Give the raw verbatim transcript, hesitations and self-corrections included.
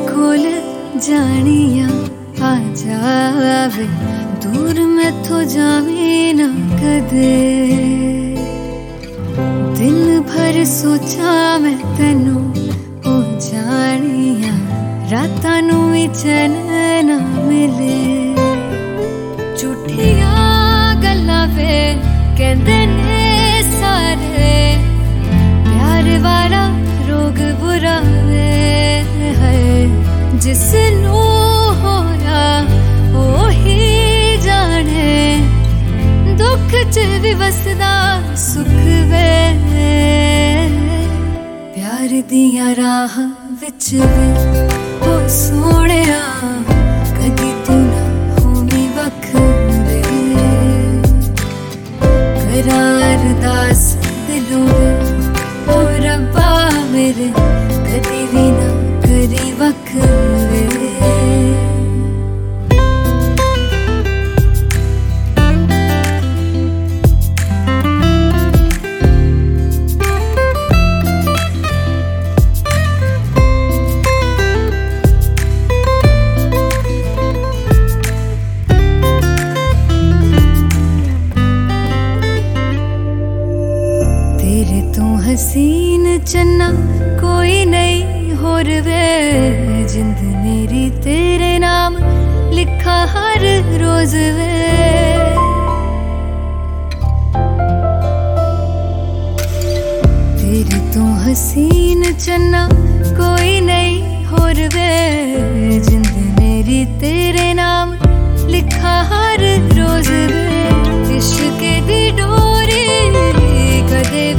कोल जानिया आ जावे, दूर मैथों जावे ना कदे। दिल भर सोचा मैं तेनू ओ जानिया, रातां नू भी चैन ना मिले। झूठिया गल्लां वे कहंदे ने सारे, प्यार वाला रोग बुरा वे है। जिसनू होया ओही जाने, दुख च भी वसदा सुख वे। प्यार दिया राह विच वे ओ सोहणिया, कदी तू ना होवी वखरे। करा अरदास दिलों वे ओ रब्बा मेरे, कदी भी ना करी वखरे। तेरे तो हसीन चन्ना कोई नहीं होर वे, जिंद मेरी तेरे नाम लिखा हर रोज वे। तेरे तो हसीन चन्ना कोई नहीं होर वे, जिंद मेरी तेरे नाम लिखा हर रोज वे। इश्क दी डोरी कदे